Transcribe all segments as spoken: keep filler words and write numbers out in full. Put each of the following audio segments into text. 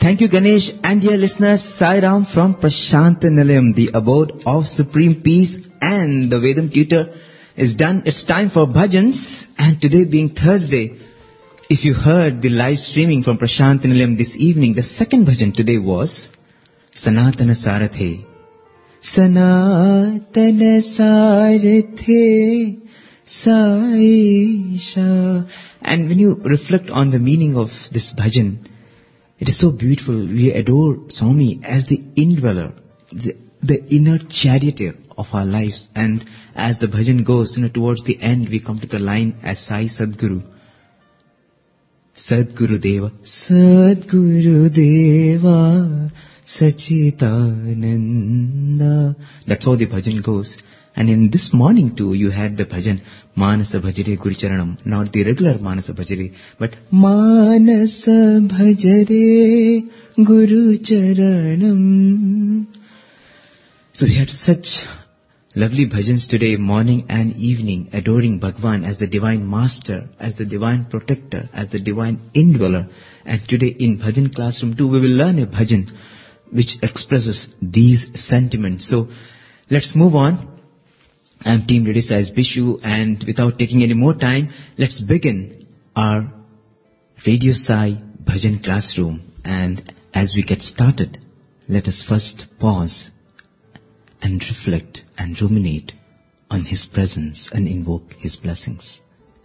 Thank you, Ganesh. And dear listeners, Sai Ram from Prashant Nilayam, the abode of supreme peace, and the Vedam tutor is done. It's time for bhajans. And today being Thursday, if you heard the live streaming from Prashant Nilayam this evening, the second bhajan today was Sanatana Sarathe. Sanatana Sarathe Saisha. And when you reflect on the meaning of this bhajan, it is so beautiful. We adore Swami as the indweller, the, the inner charioteer of our lives. And as the bhajan goes, you know, towards the end, we come to the line as Sai Sadguru. Sadguru Deva, Sadguru Deva, Sachitananda. That's how the bhajan goes. And in this morning too, you had the bhajan, Manasa Bhajare Guru Charanam. Not the regular Manasa Bhajare, but Manasa Bhajare Guru Charanam. So we had such lovely bhajans today, morning and evening, adoring Bhagwan as the divine master, as the divine protector, as the divine indweller. And today in bhajan classroom too, we will learn a bhajan which expresses these sentiments. So let's move on. I'm Team Radio Sai Bishu, and without taking any more time, let's begin our Radio Sai Bhajan classroom. And as we get started, let us first pause and reflect and ruminate on His presence and invoke His blessings.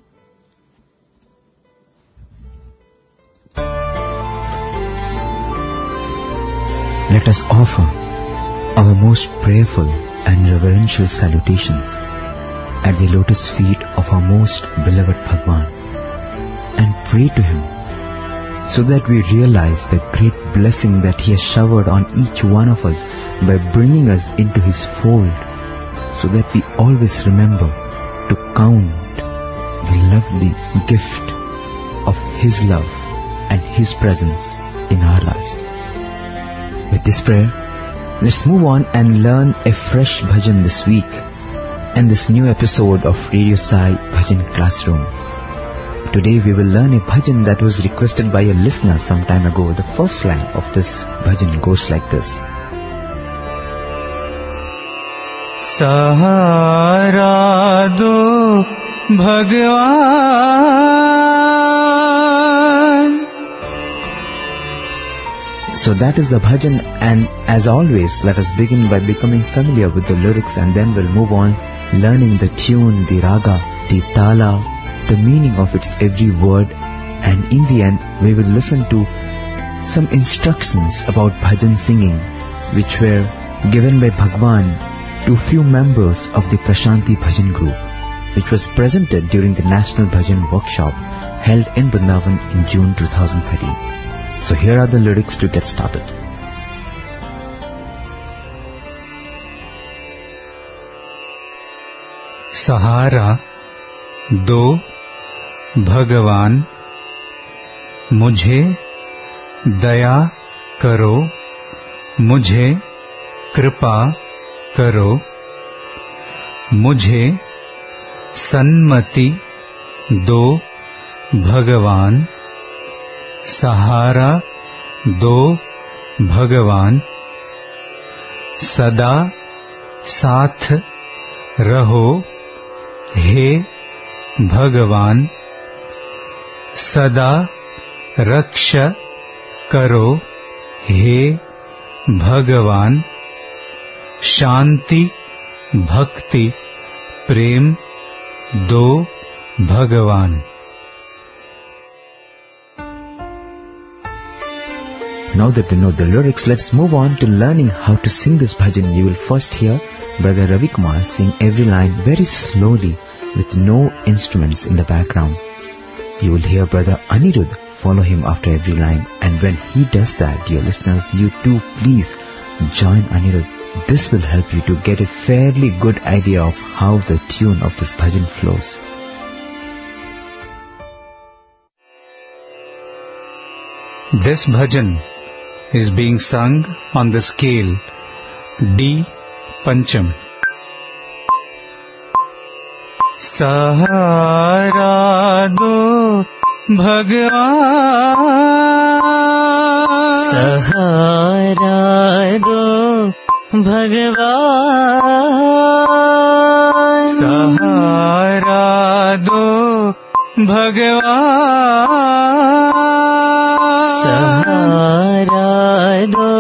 Let us offer our most prayerful and reverential salutations at the lotus feet of our most beloved Bhagwan and pray to Him so that we realize the great blessing that He has showered on each one of us by bringing us into His fold, so that we always remember to count the lovely gift of His love and His presence in our lives. With this prayer, let's move on and learn a fresh bhajan this week in this new episode of Radio Sai Bhajan Classroom. Today we will learn a bhajan that was requested by a listener some time ago. The first line of this bhajan goes like this. Sahara do Bhagwan. So that is the bhajan, and as always, let us begin by becoming familiar with the lyrics, and then we'll move on learning the tune, the raga, the tala, the meaning of its every word, and in the end we will listen to some instructions about bhajan singing which were given by Bhagwan to few members of the Prashanti Bhajan group, which was presented during the National Bhajan Workshop held in Vrindavan in June two thousand thirteen. So here are the lyrics to get started. सहारा दो भगवान, मुझे दया करो, मुझे कृपा करो, मुझे सन्मति दो भगवान, सहारा दो भगवान, सदा साथ रहो हे भगवान, सदा रक्षा करो हे भगवान, शांति भक्ति प्रेम दो भगवान. Now that we know the lyrics, let's move on to learning how to sing this bhajan. You will first hear Brother Ravi Kumar sing every line very slowly with no instruments in the background. You will hear Brother Anirudh follow him after every line, and when he does that, dear listeners, you too please join Anirudh. This will help you to get a fairly good idea of how the tune of this bhajan flows. This bhajan is being sung on the scale D Pancham. Sahara do Bhagwan, सहारा दो भगवान, सहारा दो भगवान, सहारा दो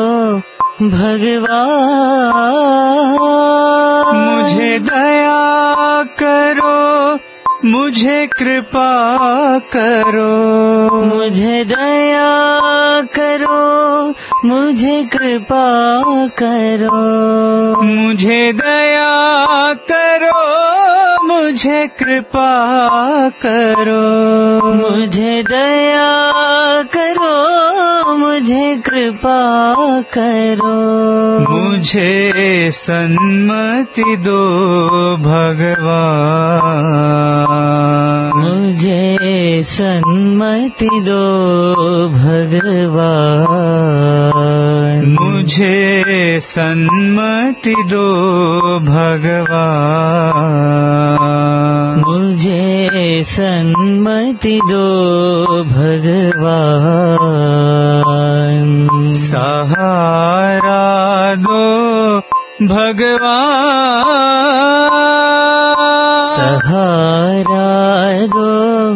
भगवान। मुझे दया करो, मुझे कृपा करो, मुझे दया करो, मुझे कृपा करो, मुझे दया करो, मुझे कृपा करो, मुझे दया करो, मुझे कृपा करो। मुझे सन्मति दो भगवान, मुझे सन्मति दो भगवान, मुझे सन्मति दो भगवान, मुझे सन्मति दो भगवान। सहारा दो भगवान, सहारा दो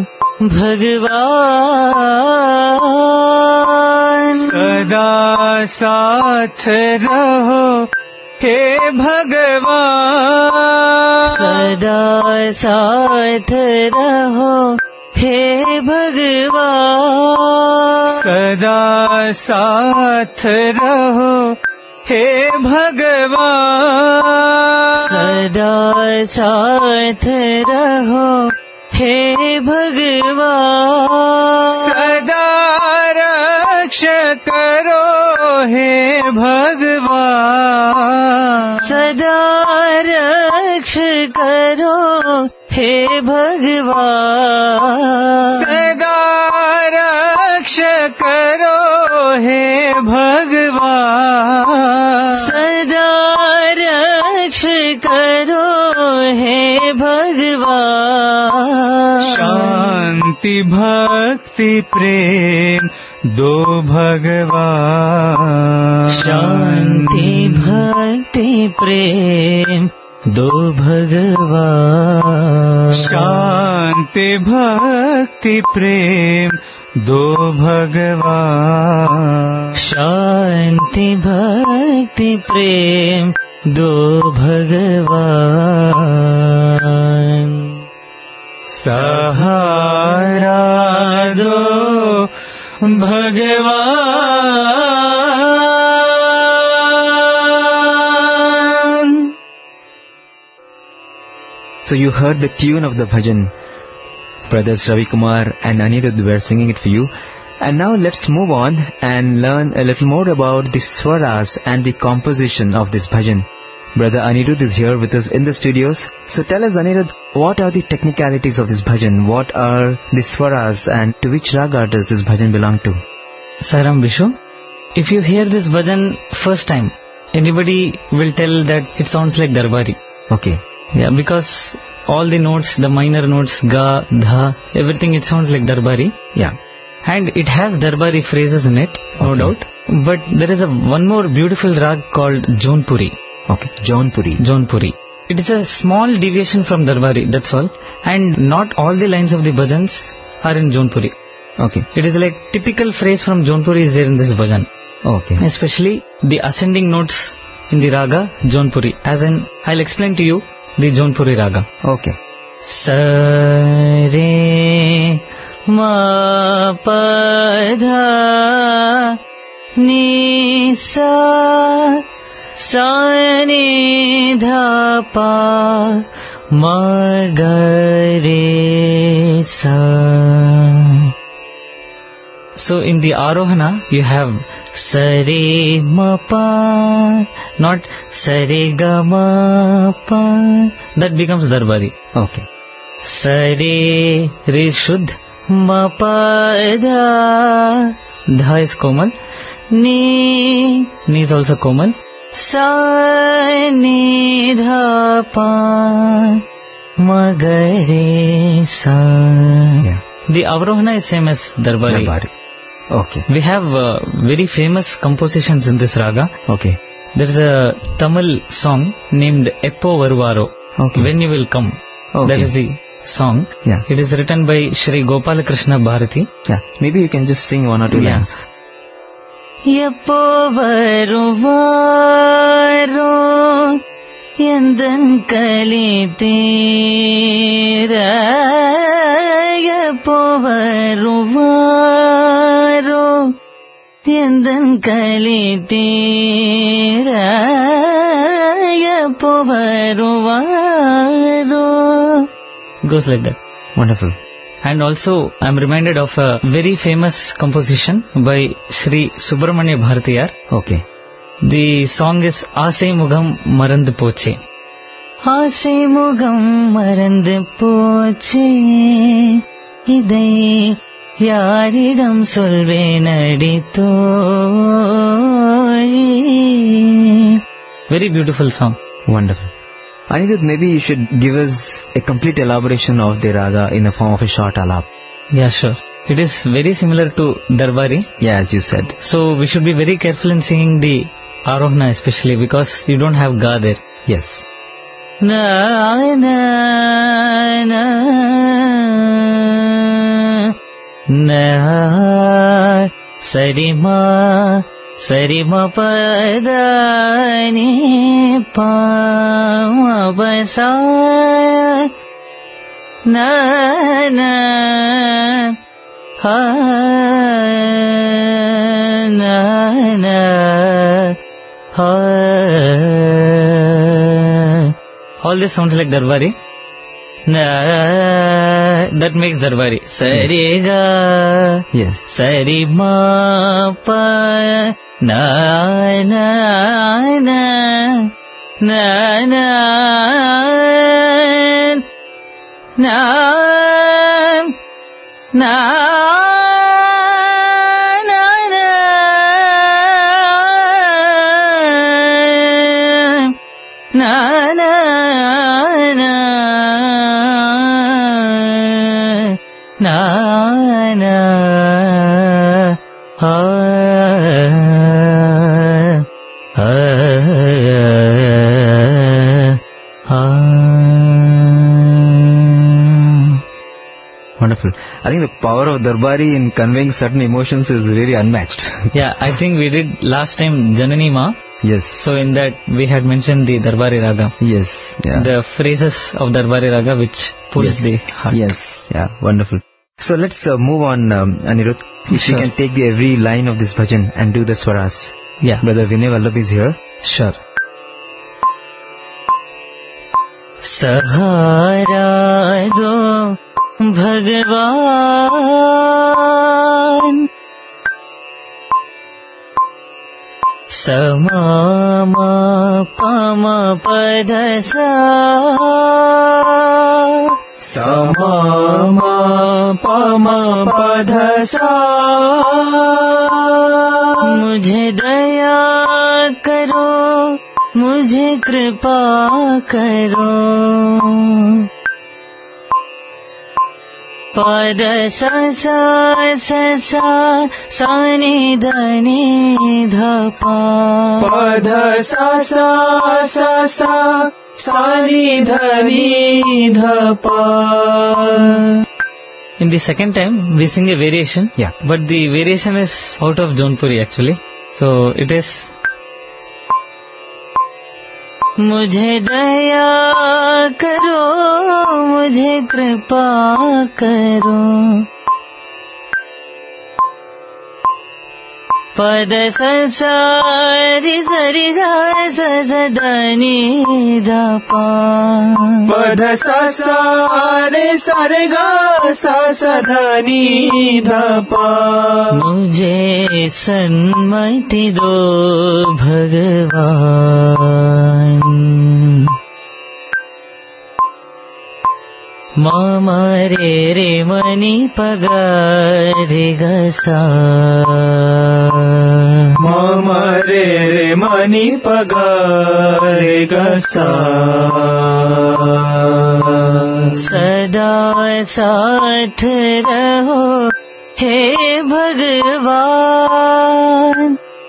भगवान। सदा साथ रहो हे भगवान, सदा साथ रहो हे भगवान, सदा साथ रहो हे भगवान, सदा साथ रहो हे भगवान। सदा रक्ष करो हे भगवान, सदा रक्ष करो हे भगवान, सदा रक्ष करो हे भगवान, सदा रक्ष करो हे भगवान। शांति भक्ति प्रेम दो भगवान, शांति भक्ति प्रेम दो भगवान, शांति भक्ति प्रेम दो भगवान, शांति भक्ति प्रेम दो भगवान। सहारा दो भगवान। So you heard the tune of the bhajan. Brothers Ravi Kumar and Anirudh were singing it for you. And now let's move on and learn a little more about the swaras and the composition of this bhajan. Brother Anirudh is here with us in the studios. So tell us, Anirudh, what are the technicalities of this bhajan? What are the swaras and to which raga does this bhajan belong to? Saram Bishu, if you hear this bhajan first time, anybody will tell that it sounds like Darbari. Okay. Yeah, because all the notes, the minor notes, ga, dha, everything, it sounds like Darbari. Yeah. And it has Darbari phrases in it, no Okay. doubt. But there is a one more beautiful rag called Jaunpuri. Okay. Jaunpuri. Jaunpuri. It is a small deviation from Darbari, that's all. And not all the lines of the bhajans are in Jaunpuri. Okay. It is like typical phrase from Jaunpuri is there in this bhajan. Okay. Especially the ascending notes in the raga Jaunpuri. As in, I'll explain to you the Jaunpuri raga. Okay. Sa re ma pa dha ni sa sa ni dha pa ma ga re sa. So in the Arohana you have sa re ma pa, not sa re ga ma pa. That becomes Darbari. Okay. Sa re re shuddh, ma pa dha, dha is komal, ni ni is also komal, sa ni dha pa, ma ga re sa. Yeah. The Avrohana is same as Darbari. Darbari. Okay. We have uh, very famous compositions in this raga. Okay. There is a Tamil song named Eppo Varuvaro. Okay. When You Will Come. Okay. That is the song. Yeah. It is written by Shri Gopalakrishna Bharati. Yeah. Maybe you can just sing one or two Yeah. lines. Eppo Varuvaro Yendan Kali Tira Eppo Varuvaro Yendan Kali Tira Eppo Varuvaro. Goes like that. Wonderful. And also, I am reminded of a very famous composition by Shri Subramanya Bharatiyar. Okay. The song is Aasai Mugam Marandu Poche. Aasai Mugam Marandu Poche Idai Yaridam Solvenadi Tholi. Very beautiful song. Wonderful. Anirudh, maybe you should give us a complete elaboration of the raga in the form of a short alap. Yeah, sure. It is very similar to Darbari. Yeah, as you said. So we should be very careful in singing the Arohana especially because you don't have Ga there. Yes. Na na na na Sarima Sarima Padani Pama Basa Na na Ha na na ha. All this sounds like Darbari. Na, that makes Darbari. Sariga, Yes. Sari ma pa na na na na na na na na na na na ha ha ha. Wonderful. I think the power of Darbari in conveying certain emotions is really unmatched. Yeah, I think we did last time Janani Ma. Yes. So in that we had mentioned the Darbari Raga. Yes. Yeah. The phrases of Darbari Raga which pulls Yes. the heart. Yes. Yeah. Wonderful. So let's uh, move on, um, Anirudh. If Sure. you can take the every line of this bhajan and do the swaras. Yeah, Brother Vinay Vallabh is here. sure. Sahara do Bhagwan Samama Pama Padasa Samama Pama Padasa मुझे दया करो मुझे कृपा करो पद स स स स सा नि ध नि ध प पद सा सा सा सा सा नि ध नि ध प. In the second time, we sing a variation. Yeah. But the variation is out of Jaunpuri actually. So it is. मुझे दया करो मुझे कृपा करो पद स सा रि स रि ग स स द नि ध प पद सा सा रे सा रे ग सा सा ध नि ध प. मुझे सन्मति दो भगवान मम रे रे मणि पग रे ग सा मम रे रे मणि पग रे ग सा. सदा साथ रहो हे भगवान Bhagavan.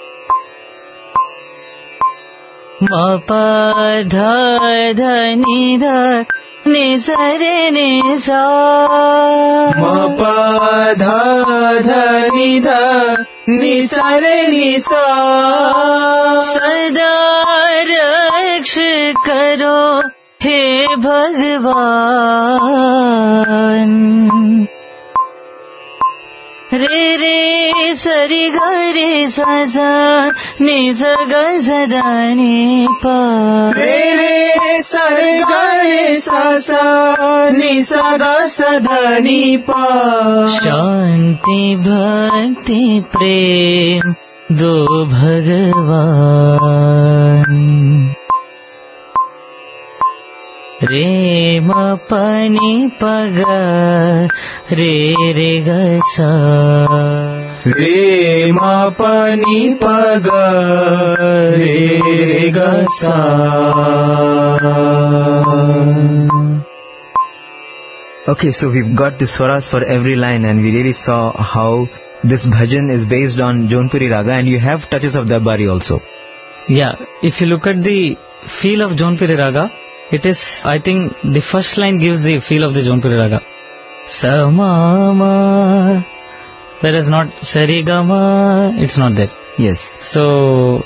Ma pa dha dha ni dha ni sa re ni sa. Ma pa dha dha ni dha ni sa re ni sa. Sada raksh karo हे भगवान. रे रे सरि ग रे सा सा नि स ग स ध नि पा. रे रे सरि ग रे सा सा नि स ग स ध नि पा. शांति भक्ति प्रेम दो भगवान. रे म प नि प ग रे रे ग सा. रे म प नि प ग रे रे ग सा. Okay, so we've got the swaras for every line, and we really saw how this bhajan is based on Jaunpuri Raga, and you have touches of Darbari also. Yeah, if you look at the feel of Jaunpuri Raga, it is, I think, the first line gives the feel of the Jaunpuri Raga. Samama. There is not Sarigama, it's not there. Yes. So,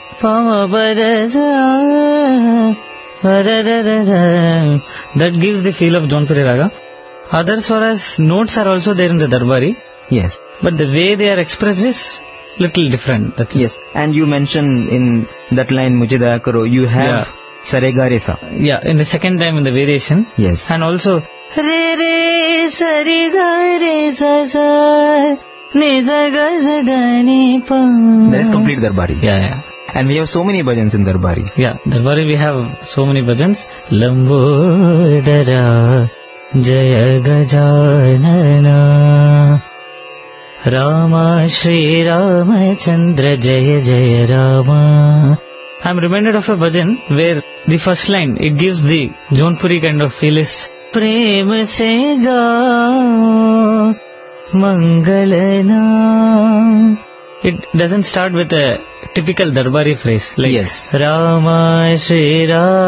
that gives the feel of Jaunpuri Raga. Other swaras, notes are also there in the Darbari. Yes. But the way they are expressed is little different. That's yes. It. And you mentioned in that line, Mujhe Daya Karo, you have yeah. Sarega Resa. Yeah, in the second time in the variation. Yes. And also, Re Re Sarega Resa Sa Ni Sa Ga Sa Da Ni Pa. That is complete Darbari. Yeah, yeah. And we have so many bhajans in Darbari. Yeah, Darbari we have so many bhajans. Lambodara Jaya Gajanana Rama Shri Ramachandra Jaya Jaya Rama. I am reminded of a bhajan where the first line, it gives the Jaunpuri kind of feel is Prem se ga Mangalana. It doesn't start with a typical Darbari phrase like yes. Rama Shri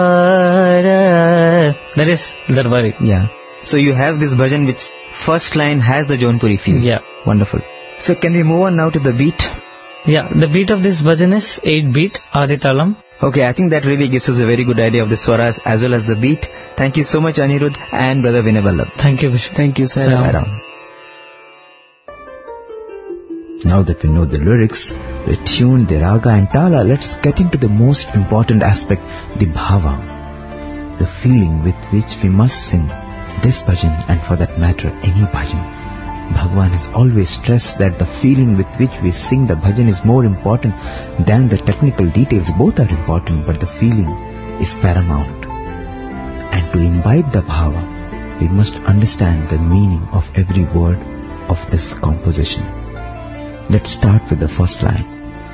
Rara. That is Darbari. Yeah. So you have this bhajan which first line has the Jaunpuri feel. Yeah. Wonderful. So can we move on now to the beat? Yeah, the beat of this bhajan is eight beat, Aditalam. Okay, I think that really gives us a very good idea of the swaras as well as the beat. Thank you so much, Anirudh and Brother Vinay Vallabh. Thank you, Vishnu. Thank you, Sai Ram. Now that we know the lyrics, the tune, the raga and tala, let's get into the most important aspect, the bhava. The feeling with which we must sing this bhajan, and for that matter any bhajan. Bhagwan has always stressed that the feeling with which we sing the bhajan is more important than the technical details. Both are important, but the feeling is paramount. And to imbibe the bhava, we must understand the meaning of every word of this composition. Let's start with the first line.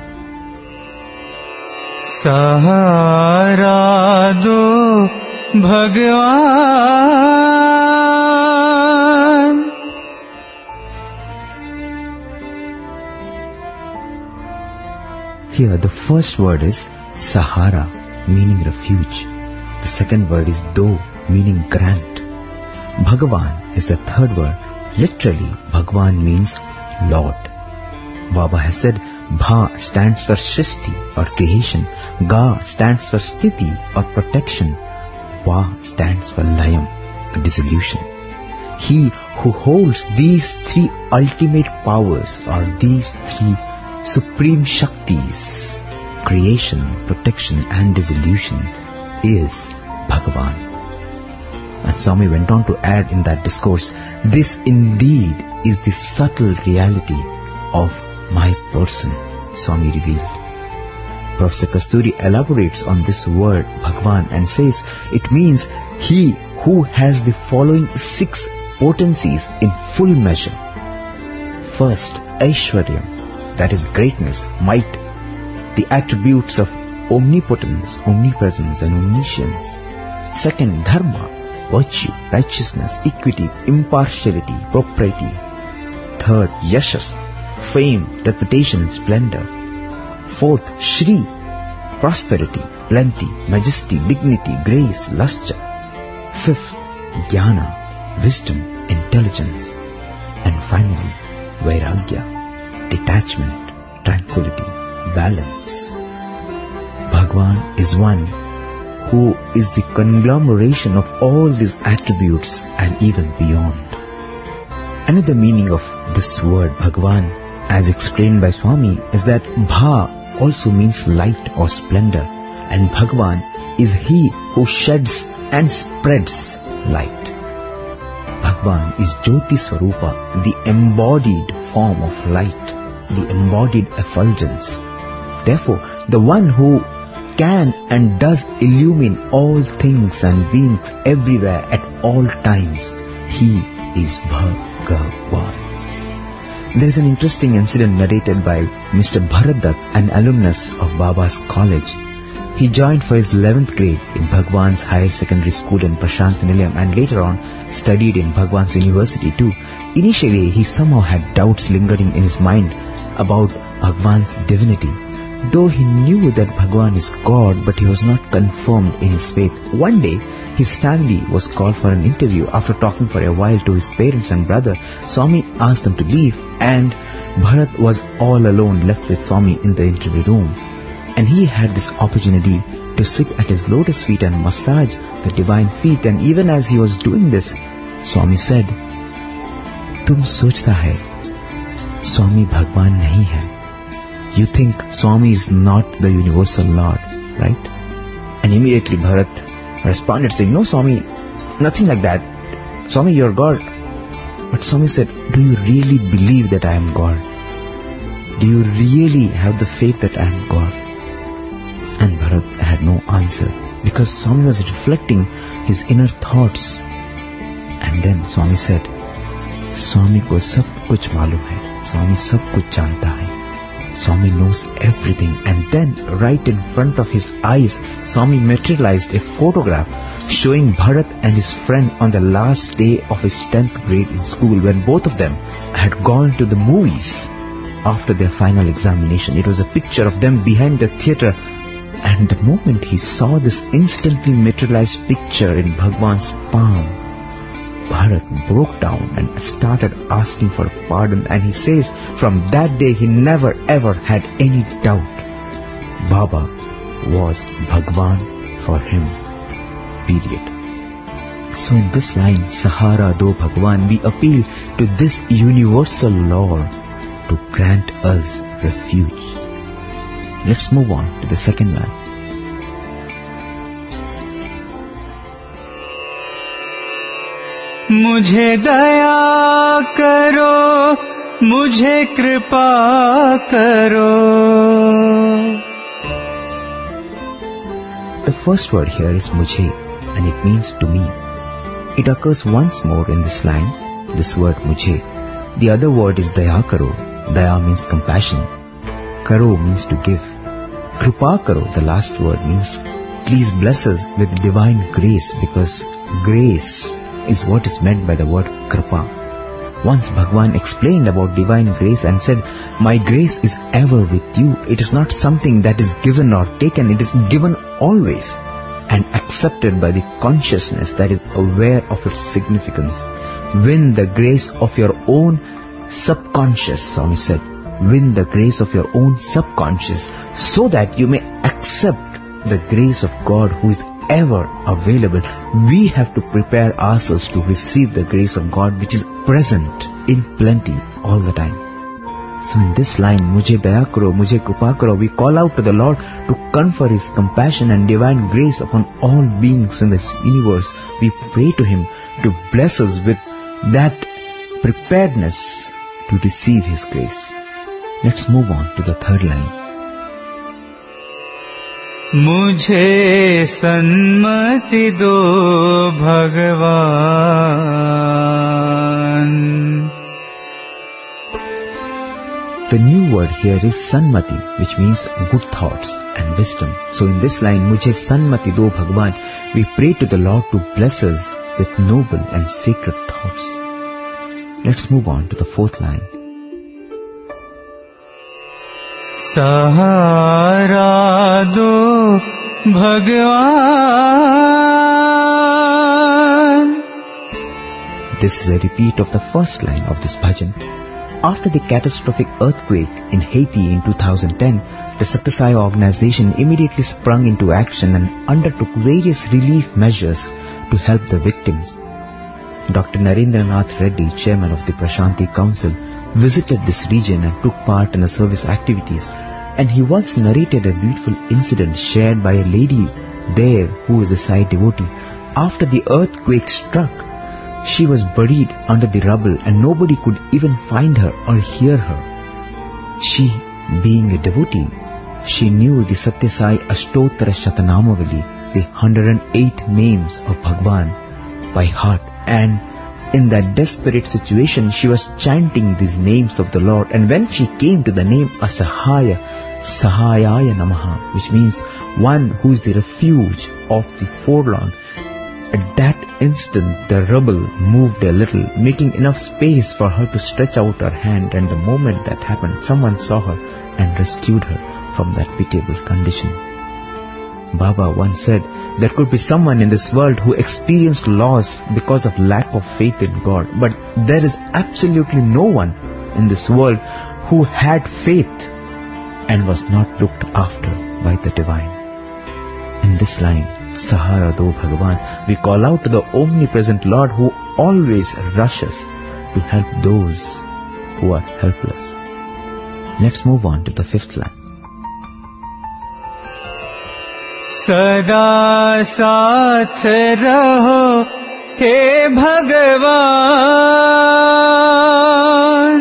Sahara do Bhagwan. Here the first word is Sahara, meaning refuge. The second word is Do, meaning grant. Bhagavan is the third word. Literally, Bhagwan means Lord. Baba has said, Bha stands for Shristi or creation, Ga stands for Sthiti or protection, Va stands for Layam, dissolution. He who holds these three ultimate powers or these three supreme Shaktis, creation, protection and dissolution, is Bhagavan. And Swami went on to add in that discourse, this indeed is the subtle reality of my person, Swami revealed. Professor Kasturi elaborates on this word Bhagwan and says it means he who has the following six potencies in full measure. First, Aishwaryam, that is greatness, might, the attributes of omnipotence, omnipresence and omniscience. Second, Dharma, virtue, righteousness, equity, impartiality, propriety. Third, Yashas, fame, reputation and splendor. Fourth, Shri, prosperity, plenty, majesty, dignity, grace, lustre. Fifth, Jnana, wisdom, intelligence. And finally, Vairagya, detachment, tranquility, balance. Bhagwan is one who is the conglomeration of all these attributes and even beyond. Another meaning of this word Bhagwan, as explained by Swami, is that Bha also means light or splendor, and Bhagwan is he who sheds and spreads light. Bhagwan is Jyoti Swarupa, the embodied form of light, the embodied effulgence. Therefore, the one who can and does illumine all things and beings everywhere at all times, he is Bhagavan. There is an interesting incident narrated by Mister Bharat Dutt, an alumnus of Baba's college. He joined for his eleventh grade in Bhagwan's higher secondary school in Prashant Nilayam and later on studied in Bhagwan's university too. Initially, he somehow had doubts lingering in his mind about Bhagwan's divinity. Though he knew that Bhagwan is God, but he was not confirmed in his faith. One day, his family was called for an interview. After talking for a while to his parents and brother, Swami asked them to leave, and Bharat was all alone, left with Swami in the interview room. And he had this opportunity to sit at his lotus feet and massage the divine feet. And even as he was doing this, Swami said, "Tum sochta hai, Swami Bhagwan nahi hai. You think Swami is not the universal Lord, right?" And immediately Bharat responded saying, "No, Swami, nothing like that. Swami, you are God." But Swami said, "Do you really believe that I am God? Do you really have the faith that I am God?" And Bharat had no answer because Swami was reflecting his inner thoughts. And then Swami said, "Swami ko sab kuch malum hai. Swami sab kuch janta hai. Swami knows everything." And then right in front of his eyes, Swami materialized a photograph showing Bharat and his friend on the last day of his tenth grade in school, when both of them had gone to the movies after their final examination. It was a picture of them behind the theatre, and the moment he saw this instantly materialized picture in Bhagwan's palm, Bharat broke down and started asking for pardon, and he says from that day he never ever had any doubt. Baba was Bhagwan for him. Period. So in this line, Sahara do Bhagwan, we appeal to this universal Lord to grant us refuge. Let's move on to the second line. मुझे दया करो, मुझे कृपा करो. The first word here is mujhe, and it means to me. It occurs once more in this line, this word mujhe. The other word is daya karo. Daya means compassion. Karo means to give. Kripa karo, the last word, means please bless us with divine grace, because grace is what is meant by the word kripa. Once Bhagwan explained about divine grace and said, "My grace is ever with you. It is not something that is given or taken. It is given always and accepted by the consciousness that is aware of its significance. Win the grace of your own subconscious," Swami said. Win the grace of your own subconscious so that you may accept the grace of God who is ever available. We have to prepare ourselves to receive the grace of God which is present in plenty all the time. So in this line, Mujhe daya karo, mujhe kripa karo, we call out to the Lord to confer His compassion and divine grace upon all beings in this universe. We pray to Him to bless us with that preparedness to receive His grace. Let's move on to the third line. मुझे सन्मति दो भगवान. The new word here is Sanmati, which means good thoughts and wisdom. So in this line, Mujhe Sanmati do Bhagwan, we pray to the Lord to bless us with noble and sacred thoughts. Let's move on to the fourth line. सहारा दो भगवान. This is a repeat of the first line of this bhajan. After the catastrophic earthquake in Haiti in two thousand ten, the Satya Sai organization immediately sprung into action and undertook various relief measures to help the victims. Doctor Narendranath Reddy, chairman of the Prashanti Council, visited this region and took part in the service activities, and he once narrated a beautiful incident shared by a lady there who is a Sai devotee. After the earthquake struck, she was buried under the rubble and nobody could even find her or hear her. She, being a devotee, she knew the Satya Sai Ashtottara Shatanamavali, the one hundred eight names of Bhagwan, by heart, and in that desperate situation she was chanting these names of the Lord, and when she came to the name Asahaya, Sahayaya Namaha, which means one who is the refuge of the forlorn, at that instant the rubble moved a little, making enough space for her to stretch out her hand, and the moment that happened, someone saw her and rescued her from that pitiable condition. Baba once said, there could be someone in this world who experienced loss because of lack of faith in God, but there is absolutely no one in this world who had faith and was not looked after by the Divine. In this line, Sahara Do Bhagavan, we call out to the omnipresent Lord who always rushes to help those who are helpless. Let's move on to the fifth line. सदा साथ रहो हे भगवान.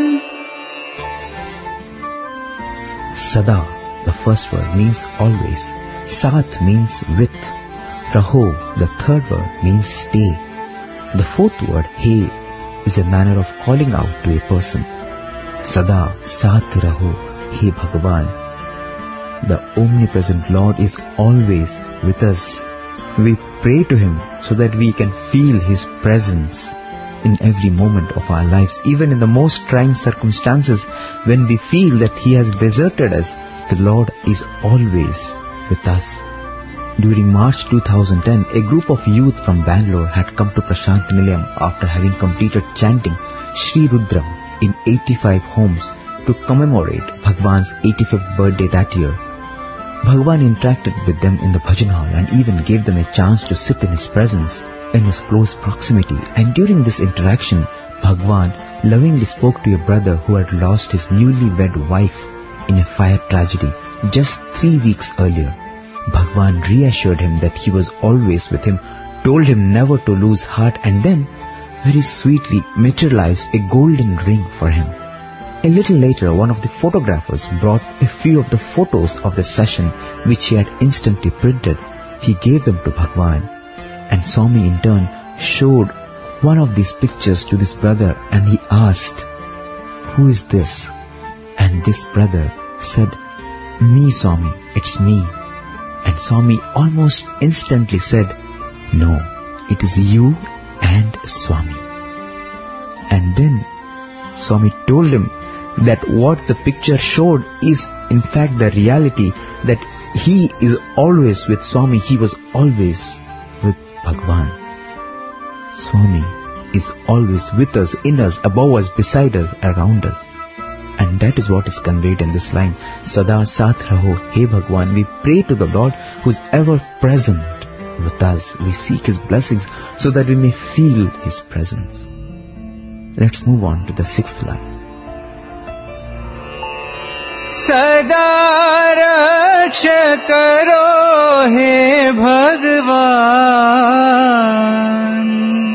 Sada, the first word, means always. Saath means with. Raho, the third word, means stay. The fourth word, He, is a manner of calling out to a person. Sada Saath Raho, He Bhagavan. The omnipresent Lord is always with us. We pray to Him so that we can feel His presence in every moment of our lives. Even in the most trying circumstances, when we feel that He has deserted us, the Lord is always with us. During March two thousand ten, a group of youth from Bangalore had come to Prashant Nilayam after having completed chanting Shri Rudram in eighty-five homes to commemorate Bhagwan's eighty-fifth birthday that year. Bhagwan interacted with them in the bhajan hall and even gave them a chance to sit in His presence in His close proximity. And during this interaction, Bhagwan lovingly spoke to a brother who had lost his newly-wed wife in a fire tragedy just three weeks earlier. Bhagwan reassured him that He was always with him, told him never to lose heart, and then very sweetly materialized a golden ring for him. A little later, one of the photographers brought a few of the photos of the session which he had instantly printed. He gave them to Bhagwan, and Swami in turn showed one of these pictures to this brother, and he asked, "Who is this?" And this brother said, "Me, Swami, it's me." And Swami almost instantly said, "No, it is you and Swami." And then Swami told him that what the picture showed is in fact the reality, that he is always with Swami, he was always with Bhagwan. Swami is always with us, in us, above us, beside us, around us. And that is what is conveyed in this line, Sada Saath Raho, He Bhagwan. We pray to the Lord who is ever present with us. We seek His blessings so that we may feel His presence. Let's move on to the sixth line. सदा रक्ष करो हे भगवान.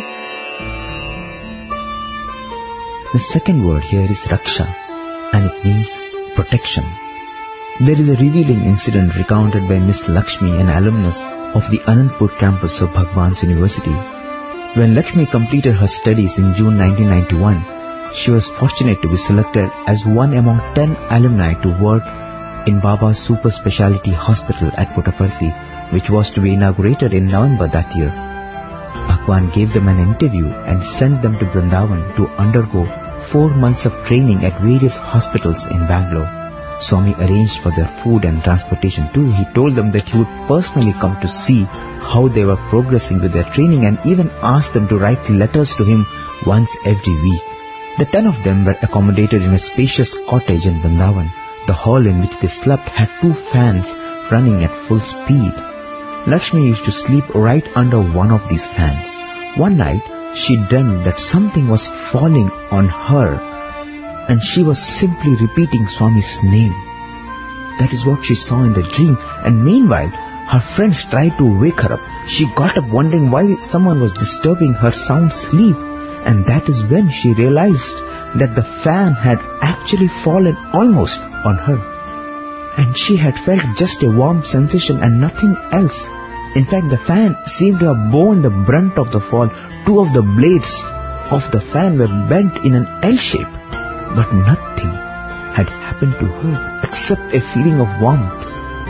The second word here is Raksha, and it means protection. There is a revealing incident recounted by Miss Lakshmi, an alumnus of the Anandpur campus of Bhagwan's University. When Lakshmi completed her studies in June nineteen ninety-one, she was fortunate to be selected as one among ten alumni to work in Baba's Super Speciality Hospital at Puttaparthi, which was to be inaugurated in November that year. Bhagwan gave them an interview and sent them to Vrindavan to undergo four months of training at various hospitals in Bangalore. Swami arranged for their food and transportation too. He told them that he would personally come to see how they were progressing with their training and even asked them to write letters to him once every week. The ten of them were accommodated in a spacious cottage in Vrindavan. The hall in which they slept had two fans running at full speed. Lakshmi used to sleep right under one of these fans. One night, she dreamt that something was falling on her and she was simply repeating Swami's name. That is what she saw in the dream, and meanwhile, her friends tried to wake her up. She got up wondering why someone was disturbing her sound sleep, and that is when she realized that the fan had actually fallen almost on her. And she had felt just a warm sensation and nothing else. In fact, the fan seemed to have borne the brunt of the fall. Two of the blades of the fan were bent in an L shape, but nothing had happened to her except a feeling of warmth.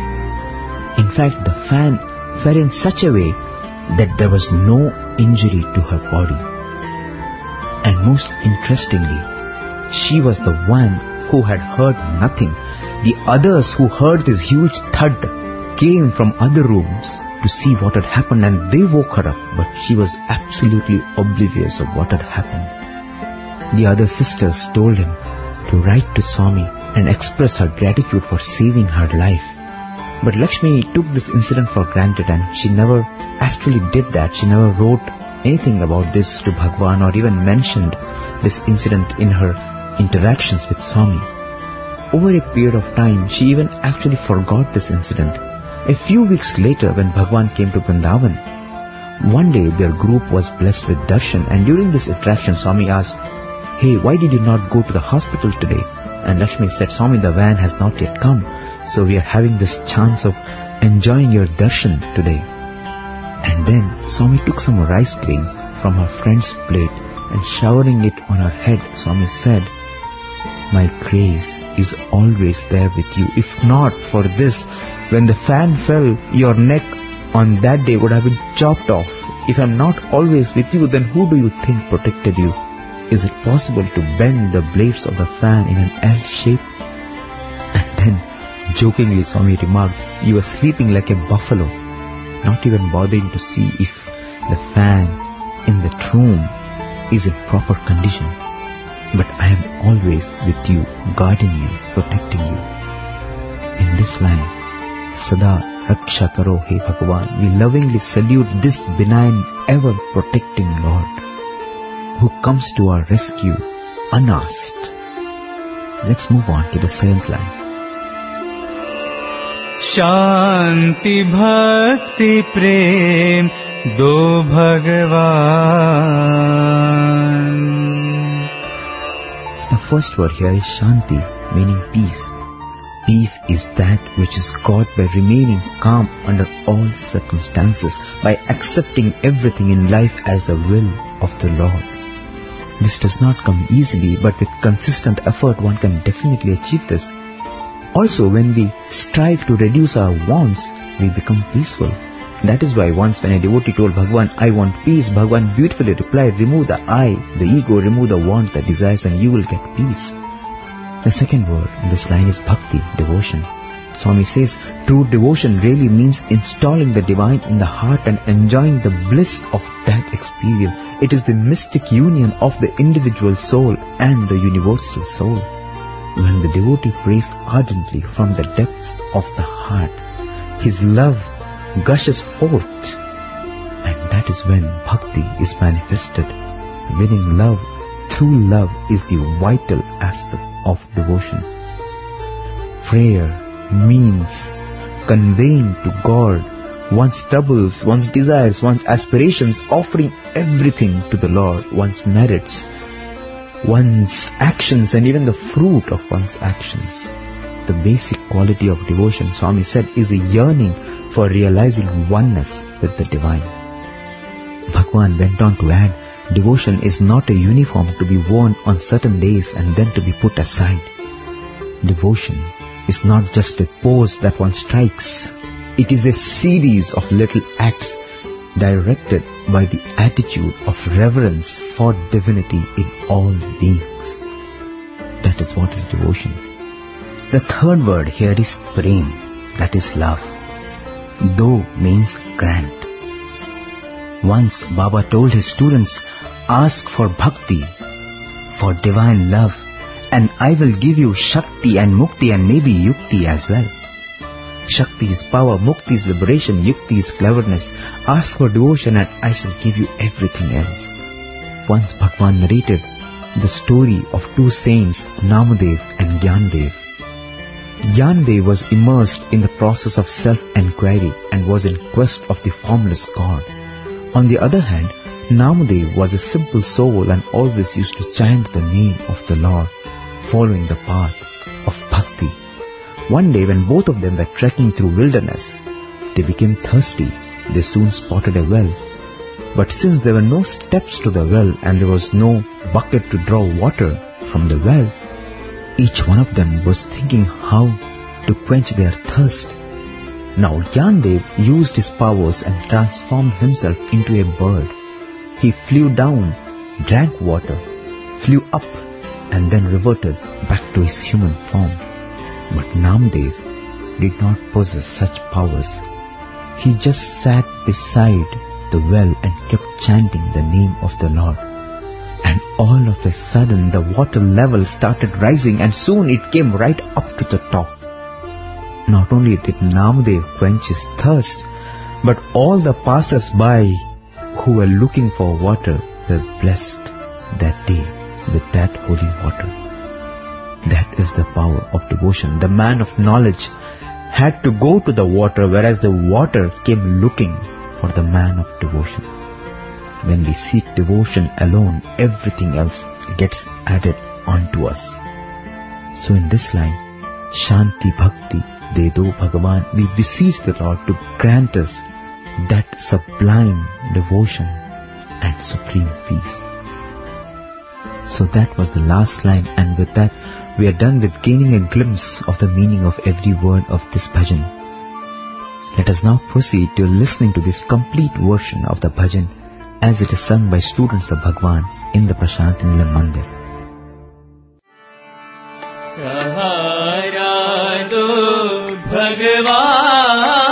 In fact, the fan fell in such a way that there was no injury to her body. And most interestingly, she was the one who had heard nothing. The others who heard this huge thud came from other rooms to see what had happened, and they woke her up, but she was absolutely oblivious of what had happened. The other sisters told him to write to Swami and express her gratitude for saving her life. But Lakshmi took this incident for granted, and she never actually did that. She never wrote anything about this to Bhagwan or even mentioned this incident in her interactions with Swami. Over a period of time, she even actually forgot this incident. A few weeks later, when Bhagwan came to Vrindavan, one day their group was blessed with darshan, and during this interaction, Swami asked, "Hey, why did you not go to the hospital today?" And Lakshmi said, "Swami, the van has not yet come, so we are having this chance of enjoying your darshan today." And then Swami took some rice grains from her friend's plate and showering it on her head, Swami said, "My grace is always there with you. If not for this, when the fan fell, your neck on that day would have been chopped off. If I am not always with you, then who do you think protected you? Is it possible to bend the blades of the fan in an L shape?" And then, jokingly, Swami remarked, "You were sleeping like a buffalo, not even bothering to see if the fan in the room is in proper condition. But I am always with you, guarding you, protecting you." In this line, Sada Raksha Karo He Bhagavan, we lovingly salute this benign, ever-protecting Lord, who comes to our rescue unasked. Let's move on to the seventh line. शांति भक्ति प्रेम दो भगवान. The first word here is Shanti, meaning peace. Peace is that which is got by remaining calm under all circumstances, by accepting everything in life as the will of the Lord. This does not come easily, but with consistent effort one can definitely achieve this. Also, when we strive to reduce our wants, we become peaceful. That is why once when a devotee told Bhagwan, "I want peace," Bhagwan beautifully replied, "Remove the I, the ego, remove the want, the desires, and you will get peace." The second word in this line is bhakti, devotion. Swami says, true devotion really means installing the divine in the heart and enjoying the bliss of that experience. It is the mystic union of the individual soul and the universal soul. When the devotee prays ardently from the depths of the heart, his love gushes forth, and that is when bhakti is manifested. Winning love through love is the vital aspect of devotion. Prayer means conveying to God one's troubles, one's desires, one's aspirations, offering everything to the Lord, one's merits, one's actions, and even the fruit of one's actions. The basic quality of devotion, Swami said, is the yearning for realizing oneness with the divine. Bhagwan went on to add, devotion is not a uniform to be worn on certain days and then to be put aside. Devotion is not just a pose that one strikes. It is a series of little acts directed by the attitude of reverence for divinity in all beings. That is what is devotion. The third word here is prem, that is love. Do means grant. Once Baba told his students, ask for bhakti, for divine love, and I will give you Shakti and Mukti and maybe Yukti as well. Shakti is power, Mukti is liberation, Yukti is cleverness. Ask for devotion and I shall give you everything else. Once Bhagwan narrated the story of two saints, Namadev and Gyandev. Gyandev was immersed in the process of self-enquiry and was in quest of the formless God. On the other hand, Namadev was a simple soul and always used to chant the name of the Lord, following the path of bhakti. One day when both of them were trekking through wilderness, they became thirsty. They soon spotted a well. But since there were no steps to the well and there was no bucket to draw water from the well, each one of them was thinking how to quench their thirst. Now Gyandev used his powers and transformed himself into a bird. He flew down, drank water, flew up and then reverted back to his human form. But Namadev did not possess such powers. He just sat beside the well and kept chanting the name of the Lord. And all of a sudden the water level started rising and soon it came right up to the top. Not only did Namadev quench his thirst, but all the passers-by who were looking for water were blessed that day with that holy water. That is the power of devotion. The man of knowledge had to go to the water, whereas the water came looking for the man of devotion. When we seek devotion alone, everything else gets added onto us. So in this line, Shanti Bhakti De Do Bhagavan, we beseech the Lord to grant us that sublime devotion and supreme peace. So that was the last line, and with that we are done with gaining a glimpse of the meaning of every word of this bhajan. Let us now proceed to listening to this complete version of the bhajan as it is sung by students of Bhagwan in the Prashanti Nilayam Mandir. Sahara do Bhagwan,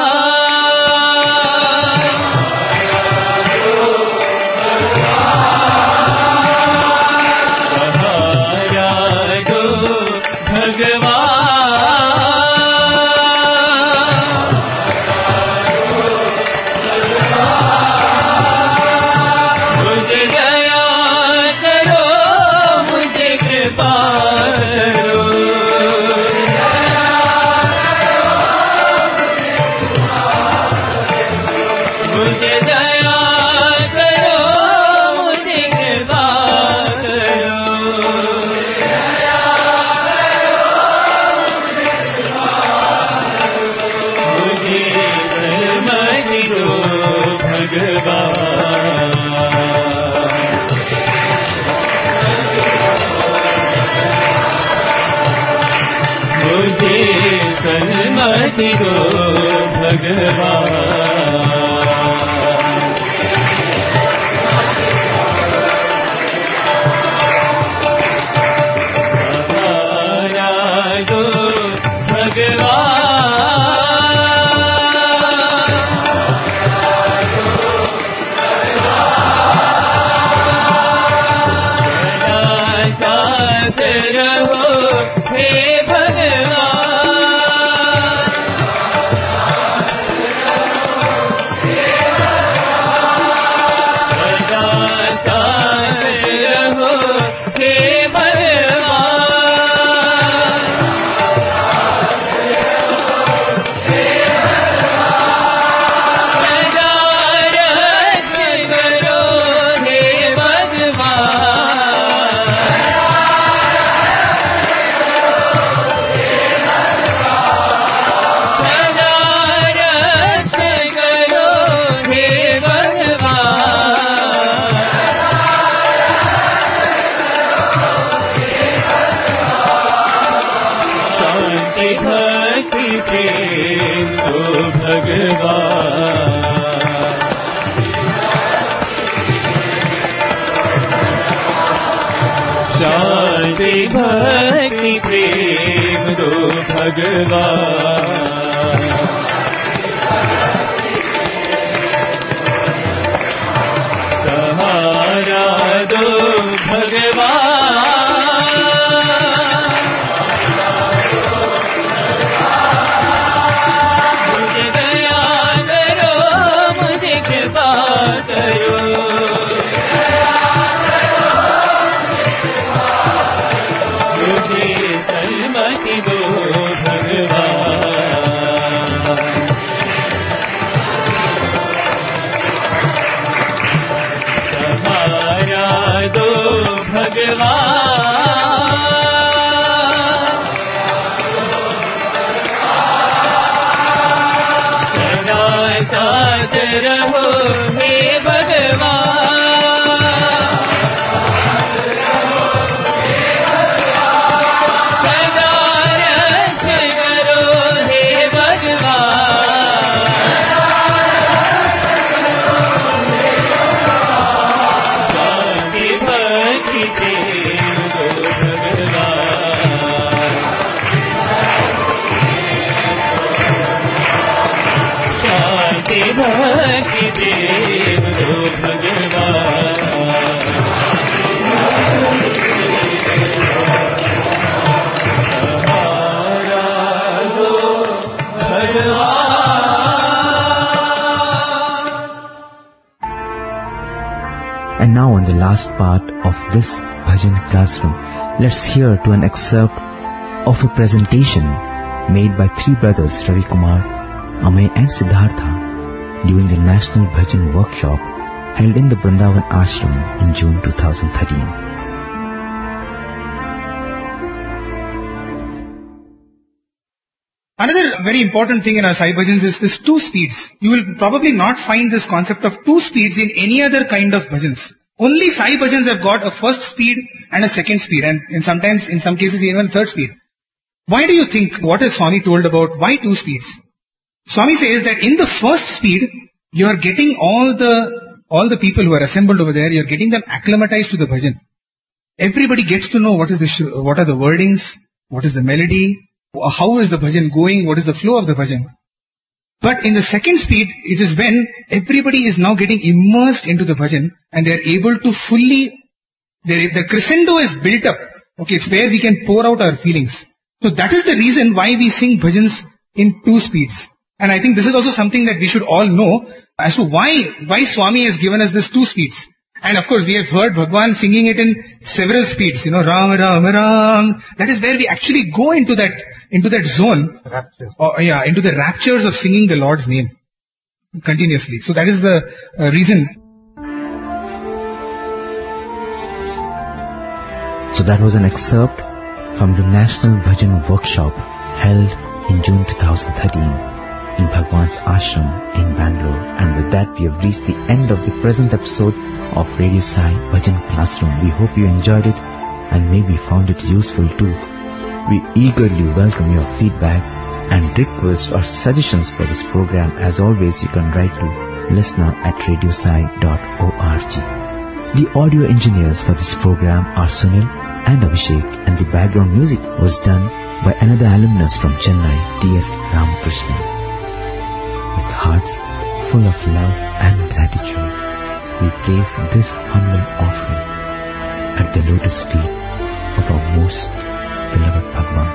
Sanmati दो भगवान, सहारा दो भगवान, साथ रहो हे भगवान, शांति शांति भक्ति प्रेम दो भगवान सहारा दो भगवान मुझे दया करो मुझे कृपा करो सन्मति दो भगवान सहारा दो भगवान सदा साथ रहो हे भगवान सदा रक्षा करो हे भगवान शांति भक्ति प्रेम दो भगवान शांति भक्ति प्रेम दो भगवान सहारा दो भगवान And now on the last part of this bhajan classroom, let's hear to an excerpt of a presentation made by three brothers Ravi Kumar, Amay and Siddhartha during the National Bhajan Workshop held in the Vrindavan Ashram in June twenty thirteen. Another very important thing in our Sai Bhajans is this two speeds. You will probably not find this concept of two speeds in any other kind of bhajans. Only Sai Bhajans have got a first speed and a second speed, and in sometimes, in some cases, even a third speed. Why do you think, what is Swami told about why two speeds? Swami says that in the first speed, you are getting all the, all the people who are assembled over there, you are getting them acclimatized to the bhajan. Everybody gets to know what is the, sh- what are the wordings, what is the melody, how is the bhajan going, what is the flow of the bhajan. But in the second speed, it is when everybody is now getting immersed into the bhajan and they are able to fully, the crescendo is built up. Okay, it's where we can pour out our feelings. So that is the reason why we sing bhajans in two speeds. And I think this is also something that we should all know as to why, why Swami has given us this two speeds. And of course, we have heard Bhagwan singing it in several speeds, you know, Ram, Ram, Ram. That is where we actually go into that, into that zone. Rapture. Or, yeah, into the raptures of singing the Lord's name continuously. So that is the uh, reason. So that was an excerpt from the National Bhajan Workshop held in June twenty thirteen in Bhagwan's Ashram in Bangalore. And with that, we have reached the end of the present episode of Radio Sai Bhajan Classroom. We hope you enjoyed it and maybe found it useful too. We eagerly welcome your feedback and requests or suggestions for this program. As always, you can write to listener at radiosai dot org. The audio engineers for this program are Sunil and Abhishek, and the background music was done by another alumnus from Chennai, T S Ramakrishnan. With hearts full of love and gratitude, we place this humble offering at the lotus feet of our most beloved Bhagwan.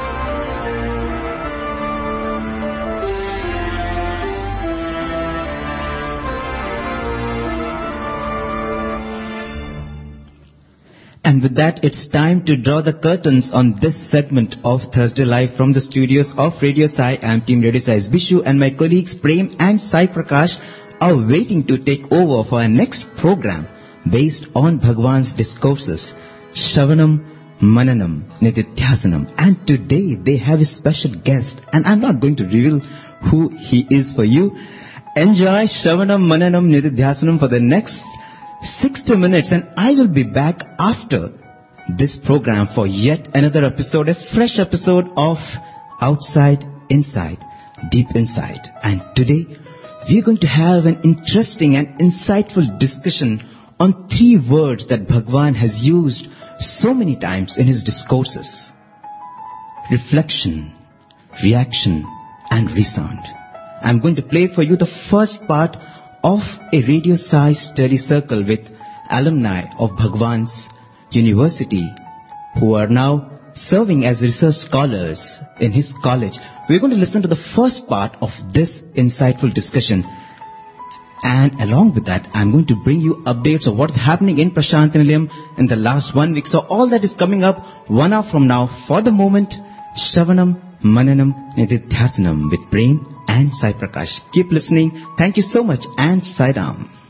And with that, it's time to draw the curtains on this segment of Thursday Live from the studios of Radio Sai. I am Team Radio Sai's Bishu, and my colleagues Prem and Sai Prakash are waiting to take over for our next program based on Bhagwan's discourses, Shravanam, Mananam, Nididhyasanam. And today they have a special guest, and I'm not going to reveal who he is for you. Enjoy Shravanam, Mananam, Nididhyasanam for the next sixty minutes, and I will be back after this program for yet another episode, a fresh episode of Outside, Inside, Deep Inside. And today we are going to have an interesting and insightful discussion on three words that Bhagwan has used so many times in his discourses. Reflection, reaction and resound. I'm going to play for you the first part of a Radio Sai study circle with alumni of Bhagwan's University who are now serving as research scholars in his college. We're going to listen to the first part of this insightful discussion. And along with that, I'm going to bring you updates of what's happening in Prashant Nilayam in the last one week. So all that is coming up one hour from now. For the moment, Shravanam, Mananam, Nididhyasanam with Prem and Sai Prakash. Keep listening. Thank you so much and Sai Ram.